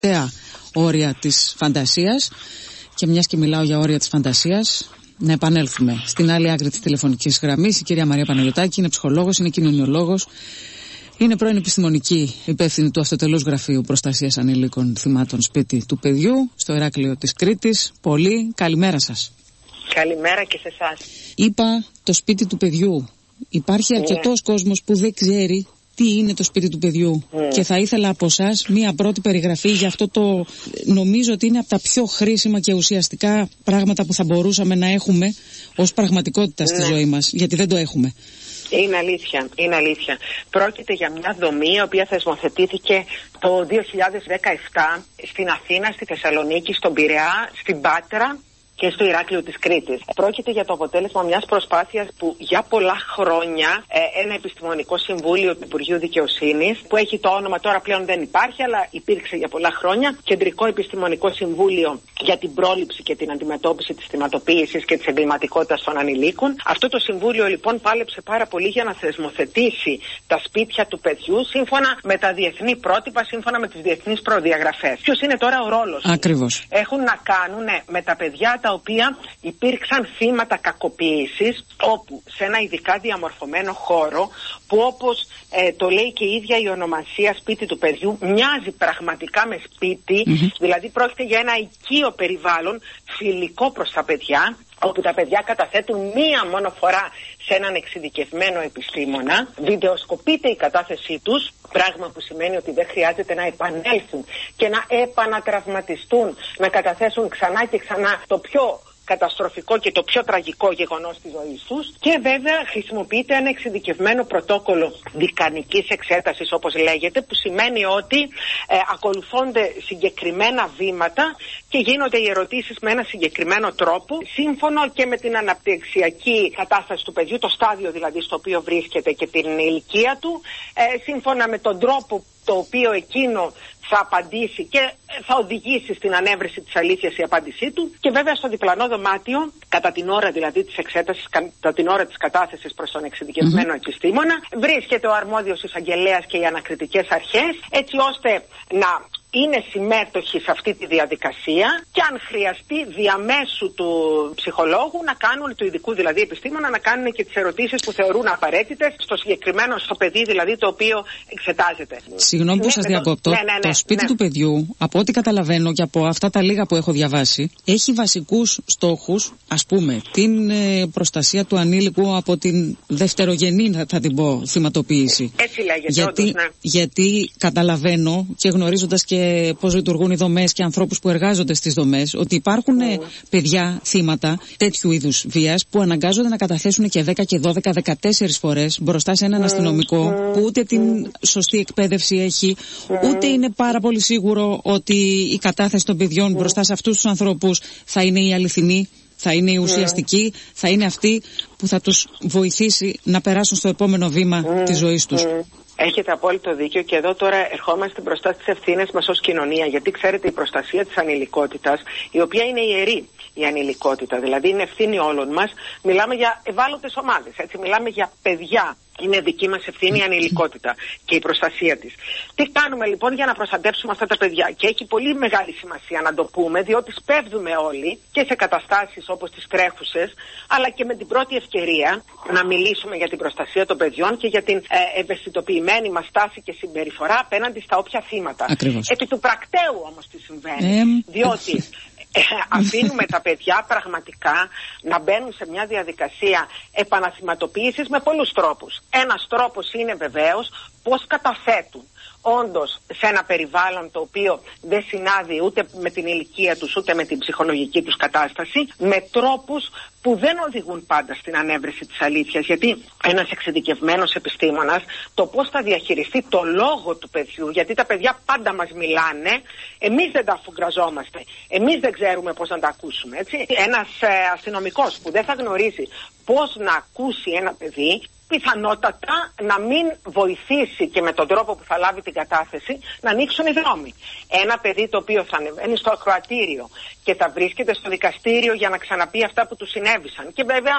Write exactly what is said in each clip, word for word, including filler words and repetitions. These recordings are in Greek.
τελευταία όρια της φαντασίας. Και μιας και μιλάω για όρια της φαντασίας, να επανέλθουμε στην άλλη άκρη της τηλεφωνικής γραμμής. Η κυρία Μαρία Παναγιωτάκη είναι ψυχολόγος, είναι κοινωνιολόγος, είναι πρώην επιστημονική υπεύθυνη του Αυτοτελούς Γραφείου Προστασίας Ανηλίκων Θυμάτων Σπίτι του Παιδιού στο Ηράκλειο της Κρήτης. Πολύ καλημέρα σας. Καλημέρα και σε εσάς. Είπα το σπίτι του παιδιού. Υπάρχει αρκετός ναι. κόσμος που δεν ξέρει τι είναι το σπίτι του παιδιού. Mm. Και θα ήθελα από εσάς μία πρώτη περιγραφή για αυτό το, νομίζω ότι είναι από τα πιο χρήσιμα και ουσιαστικά πράγματα που θα μπορούσαμε να έχουμε ως πραγματικότητα στη mm. ζωή μας, γιατί δεν το έχουμε. Είναι αλήθεια, είναι αλήθεια. Πρόκειται για μια δομή η οποία θεσμοθετήθηκε το δύο χιλιάδες δεκαεπτά στην Αθήνα, στη Θεσσαλονίκη, στον Πειραιά, στην Πάτρα και στο Ηράκλειο της Κρήτης. Πρόκειται για το αποτέλεσμα μιας προσπάθειας που για πολλά χρόνια ε, ένα επιστημονικό συμβούλιο του Υπουργείου Δικαιοσύνης, που έχει το όνομα, τώρα πλέον δεν υπάρχει, αλλά υπήρξε για πολλά χρόνια, Κεντρικό Επιστημονικό Συμβούλιο για την πρόληψη και την αντιμετώπιση της θυματοποίησης και της εγκληματικότητας των ανηλίκων. Αυτό το συμβούλιο λοιπόν πάλεψε πάρα πολύ για να θεσμοθετήσει τα σπίτια του παιδιού σύμφωνα με τα διεθνή πρότυπα, σύμφωνα με τις διεθνείς προδιαγραφές. Ποιος είναι τώρα ο ρόλος? Ακριβώς. Έχουν να κάνουν με τα παιδιά τα οποία υπήρξαν θύματα κακοποίησης, όπου σε ένα ειδικά διαμορφωμένο χώρο, που όπως ε, το λέει και η ίδια η ονομασία σπίτι του παιδιού, μοιάζει πραγματικά με σπίτι, mm-hmm. δηλαδή πρόκειται για ένα οικείο περιβάλλον φιλικό προς τα παιδιά, όπου τα παιδιά καταθέτουν μία μόνο φορά σε έναν εξειδικευμένο επιστήμονα, βιντεοσκοπείται η κατάθεσή τους, πράγμα που σημαίνει ότι δεν χρειάζεται να επανέλθουν και να επανατραυματιστούν, να καταθέσουν ξανά και ξανά το πιο καταστροφικό και το πιο τραγικό γεγονός της ζωής τους, και βέβαια χρησιμοποιείται ένα εξειδικευμένο πρωτόκολλο δικανικής εξέτασης, όπως λέγεται, που σημαίνει ότι ε, ακολουθούνται συγκεκριμένα βήματα και γίνονται οι ερωτήσεις με ένα συγκεκριμένο τρόπο, σύμφωνο και με την αναπτυξιακή κατάσταση του παιδιού, το στάδιο δηλαδή στο οποίο βρίσκεται και την ηλικία του, ε, σύμφωνα με τον τρόπο το οποίο εκείνο θα απαντήσει και θα οδηγήσει στην ανέβρεση της αλήθειας η απάντησή του. Και βέβαια στο διπλανό δωμάτιο, κατά την ώρα δηλαδή της εξέτασης, κατά την ώρα της κατάθεσης προς τον εξειδικευμένο mm-hmm. επιστήμονα, βρίσκεται ο αρμόδιος εισαγγελέας και οι ανακριτικές αρχές, έτσι ώστε να είναι συμμέτοχοι σε αυτή τη διαδικασία και αν χρειαστεί διαμέσου του ψυχολόγου να κάνουν, του ειδικού δηλαδή επιστήμονα, να κάνουν και τις ερωτήσεις που θεωρούν απαραίτητες στο συγκεκριμένο, στο παιδί δηλαδή το οποίο εξετάζεται. Συγγνώμη που ναι, σας διακόπτω. Ναι, ναι, ναι, το σπίτι ναι. του παιδιού, από ό,τι καταλαβαίνω και από αυτά τα λίγα που έχω διαβάσει, έχει βασικούς στόχους, ας πούμε, την ε, προστασία του ανήλικου από την δευτερογενή, θα, θα την πω, θυματοποίηση. Έτσι λέγεται, γιατί, όντως, ναι. γιατί καταλαβαίνω και γνωρίζοντας και πώς λειτουργούν οι δομές και ανθρώπους που εργάζονται στις δομές, ότι υπάρχουν mm. παιδιά, θύματα τέτοιου είδους βίας που αναγκάζονται να καταθέσουν και δέκα και δώδεκα, δεκατέσσερις φορές μπροστά σε έναν mm. αστυνομικό mm. που ούτε την σωστή εκπαίδευση έχει, mm. ούτε είναι πάρα πολύ σίγουρο ότι η κατάθεση των παιδιών mm. μπροστά σε αυτούς τους ανθρώπους θα είναι η αληθινή, θα είναι η ουσιαστική, mm. θα είναι αυτή που θα τους βοηθήσει να περάσουν στο επόμενο βήμα mm. της ζωής τους. Mm. Έχετε απόλυτο δίκιο και εδώ τώρα ερχόμαστε μπροστά στις ευθύνες μας ως κοινωνία, γιατί ξέρετε η προστασία της ανηλικότητας, η οποία είναι ιερή η ανηλικότητα, δηλαδή είναι ευθύνη όλων μας, μιλάμε για ευάλωτες ομάδες, έτσι, μιλάμε για παιδιά. Είναι δική μας ευθύνη η ανηλικότητα και η προστασία της. Τι κάνουμε λοιπόν για να προστατεύσουμε αυτά τα παιδιά? Και έχει πολύ μεγάλη σημασία να το πούμε, διότι σπέβδουμε όλοι και σε καταστάσεις όπως τις τρέχουσες, αλλά και με την πρώτη ευκαιρία να μιλήσουμε για την προστασία των παιδιών και για την ε, ευαισθητοποιημένη μας στάση και συμπεριφορά απέναντι στα όποια θύματα. Ακριβώς. Επί του πρακτέου όμως τι συμβαίνει, ε, διότι Ε, αφήνουμε τα παιδιά πραγματικά να μπαίνουν σε μια διαδικασία επαναθυματοποίησης με πολλούς τρόπους. Ένας τρόπος είναι βεβαίως πώς καταθέτουν όντως σε ένα περιβάλλον το οποίο δεν συνάδει ούτε με την ηλικία τους ούτε με την ψυχολογική τους κατάσταση, με τρόπους που δεν οδηγούν πάντα στην ανέβρεση της αλήθειας, γιατί ένας εξειδικευμένος επιστήμονας το πώς θα διαχειριστεί το λόγο του παιδιού, γιατί τα παιδιά πάντα μας μιλάνε, εμείς δεν τα αφουγκραζόμαστε, εμείς δεν ξέρουμε πώς να τα ακούσουμε, έτσι. Ένας ε, αστυνομικός που δεν θα γνωρίζει πώς να ακούσει ένα παιδί, πιθανότατα να μην βοηθήσει και με τον τρόπο που θα λάβει την κατάθεση να ανοίξουν οι δρόμοι. Ένα παιδί το οποίο θα ανεβαίνει στο ακροατήριο και θα βρίσκεται στο δικαστήριο για να ξαναπεί αυτά που του συνέβησαν, και βέβαια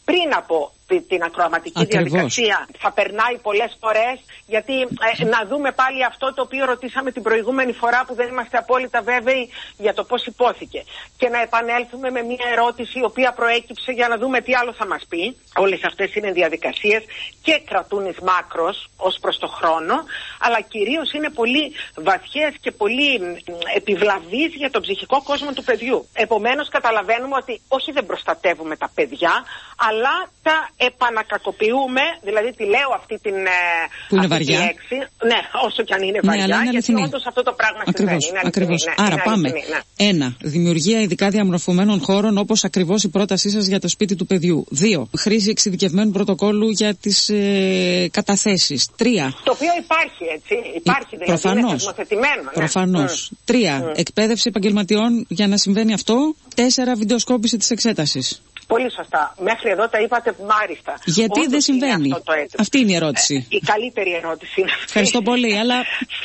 πριν από την ακροαματική Ακριβώς. διαδικασία. Θα περνάει πολλές φορές, γιατί ε, να δούμε πάλι αυτό το οποίο ρωτήσαμε την προηγούμενη φορά, που δεν είμαστε απόλυτα βέβαιοι για το πώς υπόθηκε. Και να επανέλθουμε με μια ερώτηση η οποία προέκυψε για να δούμε τι άλλο θα μας πει. Όλες αυτές είναι διαδικασίες και κρατούν εις μάκρος ως προς το χρόνο, αλλά κυρίως είναι πολύ βαθιές και πολύ επιβλαβείς για τον ψυχικό κόσμο του παιδιού. Επομένως καταλαβαίνουμε ότι όχι, δεν προστατεύουμε τα παιδιά, αλλά τα επανακακοποιούμε, δηλαδή τη λέω αυτή την, που είναι αυτή βαριά. τη λέξη, ναι, όσο και αν είναι βαριά, ναι, είναι γιατί όντως αυτό το πράγμα ακριβώς, συμβαίνει. Είναι ακριβώς. αληθινή, ναι, Άρα είναι πάμε. αληθινή, ναι. Ένα, δημιουργία ειδικά διαμορφωμένων χώρων, όπως ακριβώς η πρότασή σας για το σπίτι του παιδιού. Δύο, χρήση εξειδικευμένου πρωτοκόλλου για τις ε, καταθέσεις. Τρία. Το οποίο υπάρχει, έτσι. Υπάρχει, δηλαδή προφανώς, είναι θεσμοθετημένο. Ναι. Προφανώς. Mm. Τρία, mm. εκπαίδευση επαγγελματιών για να συμβαίνει αυτό. Τέσσερα, βιντεοσκόπηση της εξέτασης. Πολύ σωστά. Μέχρι εδώ τα είπατε μάλιστα. Γιατί όντως δεν συμβαίνει? Αυτό αυτή είναι η ερώτηση. Ε, η καλύτερη ερώτηση είναι αυτή. Ευχαριστώ πολύ, αλλά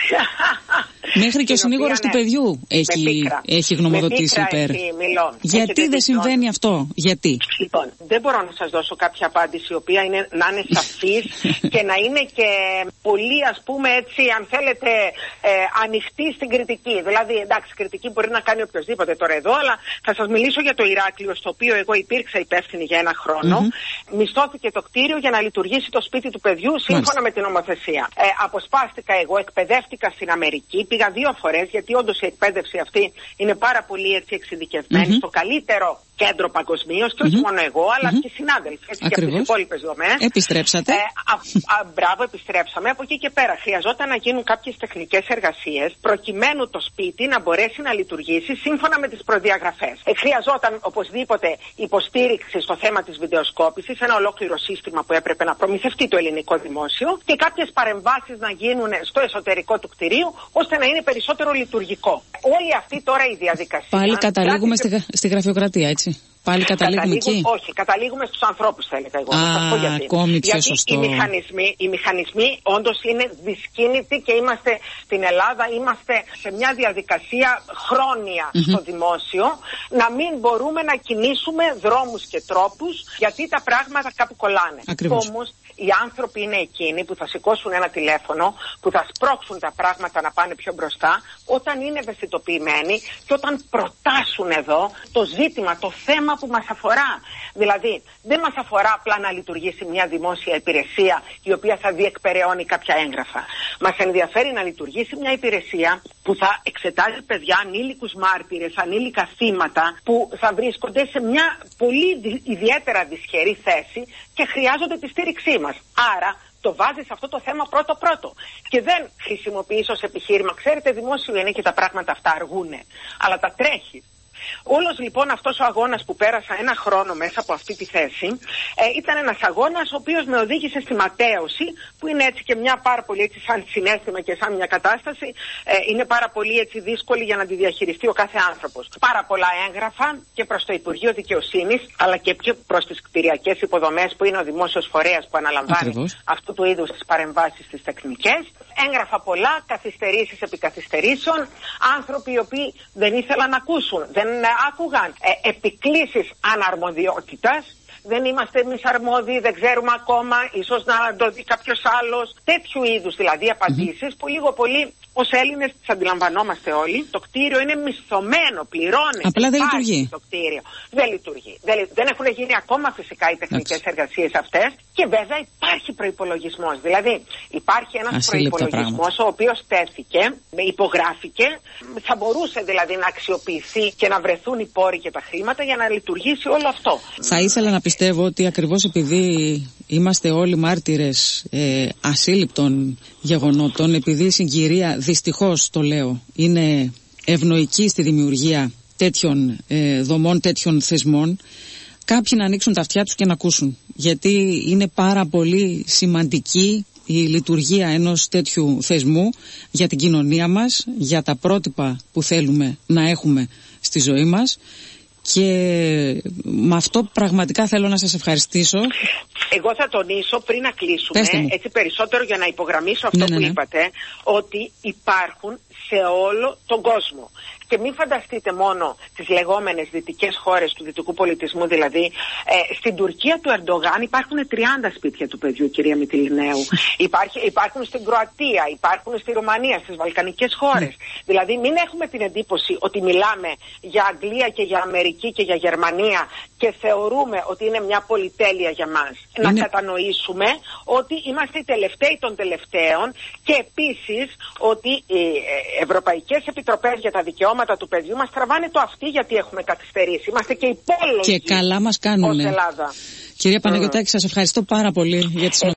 μέχρι και ο συνήγορος του παιδιού έχει, έχει γνωμοδοτήσει υπέρ. Γιατί Έχετε δεν συμβαίνει αυτό? Γιατί? Λοιπόν, δεν μπορώ να σας δώσω κάποια απάντηση η οποία είναι, να είναι σαφής και να είναι και πολύ, ας πούμε έτσι, αν θέλετε, ε, ανοιχτή στην κριτική. Δηλαδή, εντάξει, κριτική μπορεί να κάνει οποιοδήποτε τώρα εδώ, αλλά θα σας μιλήσω για το Ηράκλειο, στο οποίο εγώ υπήρξα υπεύθυνη για ένα χρόνο. Mm-hmm. Μισθώθηκε το κτίριο για να λειτουργήσει το σπίτι του παιδιού σύμφωνα Μάλιστα. με την νομοθεσία. Ε, αποσπάστηκα εγώ, εκπαιδεύτηκα στην Αμερική, πήγα δύο φορές, γιατί όντως η εκπαίδευση αυτή είναι πάρα πολύ έτσι εξειδικευμένη, mm-hmm. στο καλύτερο κέντρο παγκοσμίως, και όχι mm-hmm. μόνο εγώ, αλλά mm-hmm. και οι συνάδελφοι, έτσι, και από τις υπόλοιπες δομές. Επιστρέψατε. Ε, α, α, μπράβο, επιστρέψαμε. Από εκεί και πέρα χρειαζόταν να γίνουν κάποιες τεχνικές εργασίες, προκειμένου το σπίτι να μπορέσει να λειτουργήσει σύμφωνα με τις προδιαγραφές. Ε, χρειαζόταν οπωσδήποτε υποστήριξη στο θέμα της βιντεοσκόπησης, ένα ολόκληρο σύστημα που έπρεπε να προμηθευτεί το ελληνικό δημόσιο, και κάποιες παρεμβάσεις να γίνουν στο εσωτερικό του κτηρίου, ώστε να είναι περισσότερο λειτουργικό. Όλη αυτή τώρα η διαδικασία. Πάλι καταλήγουμε στη, στη γραφειοκρατία, έτσι. Πάλι καταλήγουμε εκεί. Όχι, καταλήγουμε στους ανθρώπους, θα έλεγα εγώ. Α, θα σας πω γιατί. Ακόμη πιο γιατί σωστό. Οι μηχανισμοί, οι μηχανισμοί όντως είναι δυσκίνητοι και είμαστε στην Ελλάδα, είμαστε σε μια διαδικασία χρόνια mm-hmm. στο δημόσιο, να μην μπορούμε να κινήσουμε δρόμους και τρόπους, γιατί τα πράγματα κάπου κολλάνε. Ακριβώς. Όμως οι άνθρωποι είναι εκείνοι που θα σηκώσουν ένα τηλέφωνο, που θα σπρώξουν τα πράγματα να πάνε πιο μπροστά, όταν είναι ευαισθητοποιημένοι και όταν προτάσουν εδώ το ζήτημα, το θέμα που μας αφορά. Δηλαδή, δεν μας αφορά απλά να λειτουργήσει μια δημόσια υπηρεσία η οποία θα διεκπεραιώνει κάποια έγγραφα. Μας ενδιαφέρει να λειτουργήσει μια υπηρεσία που θα εξετάζει παιδιά, ανήλικους μάρτυρες, ανήλικα θύματα, που θα βρίσκονται σε μια πολύ ιδιαίτερα δυσχερή θέση και χρειάζονται τη στήριξή μας. Άρα, το βάζεις αυτό το θέμα πρώτο-πρώτο. Και δεν χρησιμοποιείς ως επιχείρημα. Ξέρετε, δημόσιο είναι και τα πράγματα αυτά αργούνε. Αλλά τα τρέχεις. Όλος λοιπόν αυτός ο αγώνας που πέρασα ένα χρόνο μέσα από αυτή τη θέση ε, ήταν ένας αγώνας ο οποίος με οδήγησε στη ματέωση, που είναι έτσι και μια πάρα πολύ έτσι σαν συναίσθημα και σαν μια κατάσταση, ε, είναι πάρα πολύ έτσι δύσκολη για να τη διαχειριστεί ο κάθε άνθρωπος. Πάρα πολλά έγγραφα και προς το Υπουργείο Δικαιοσύνης, αλλά και προς τις κτηριακές υποδομές που είναι ο δημόσιος φορέας που αναλαμβάνει Ακριβώς. αυτού του είδους τις παρεμβάσεις στις τεχνικές. Έγγραφα πολλά, καθυστερήσεις επί καθυστερήσεων, άνθρωποι οι οποίοι δεν ήθελαν να ακούσουν, δεν άκουγαν, ε, επικλήσεις αναρμοδιότητας. Δεν είμαστε εμείς αρμόδιοι, δεν ξέρουμε ακόμα, ίσως να το δει κάποιος άλλος. Τέτοιου είδους δηλαδή απαντήσεις mm-hmm. που λίγο πολύ ως Έλληνες τις αντιλαμβανόμαστε όλοι. Το κτίριο είναι μισθωμένο, πληρώνει. Απλά δεν λειτουργεί. Το κτίριο. Δεν λειτουργεί. Δεν, δεν έχουν γίνει ακόμα φυσικά οι τεχνικές εργασίες αυτές. Και βέβαια υπάρχει προϋπολογισμός. Δηλαδή υπάρχει ένας προϋπολογισμός ο οποίος τέθηκε, υπογράφηκε. Θα μπορούσε δηλαδή να αξιοποιηθεί και να βρεθούν οι πόροι και τα χρήματα για να λειτουργήσει όλο αυτό. Θα ήθελα να πιστεύω ότι ακριβώς επειδή είμαστε όλοι μάρτυρες ε, ασύλληπτων γεγονότων, επειδή η συγκυρία, δυστυχώς το λέω, είναι ευνοϊκή στη δημιουργία τέτοιων ε, δομών, τέτοιων θεσμών, κάποιοι να ανοίξουν τα αυτιά τους και να ακούσουν. Γιατί είναι πάρα πολύ σημαντική η λειτουργία ενός τέτοιου θεσμού για την κοινωνία μας, για τα πρότυπα που θέλουμε να έχουμε στη ζωή μας, Και με αυτό πραγματικά θέλω να σας ευχαριστήσω. Εγώ θα τονίσω πριν να κλείσουμε, έτσι περισσότερο για να υπογραμμίσω αυτό ναι, που ναι, ναι. είπατε, ότι υπάρχουν σε όλο τον κόσμο. Και μην φανταστείτε μόνο τις λεγόμενες δυτικές χώρες του δυτικού πολιτισμού, δηλαδή ε, στην Τουρκία του Ερντογάν υπάρχουν τριάντα σπίτια του παιδιού, κυρία Μυτιληναίου. Υπάρχει, υπάρχουν στην Κροατία, υπάρχουν στη Ρουμανία, στις βαλκανικές χώρες. Mm. Δηλαδή μην έχουμε την εντύπωση ότι μιλάμε για Αγγλία και για Αμερική και για Γερμανία και θεωρούμε ότι είναι μια πολυτέλεια για μας. Είναι... Να κατανοήσουμε ότι είμαστε οι τελευταίοι των τελευταίων και επίσης ότι οι ευρωπαϊκές επιτροπές για τα δικαιώματα του παιδιού μας τραβάνε το αυτί γιατί έχουμε καθυστερήσει. Είμαστε και υπόλογοι. Και καλά μας κάνουνε. Ως Ελλάδα. Κυρία Παναγιωτάκη, σας ευχαριστώ πάρα πολύ για τη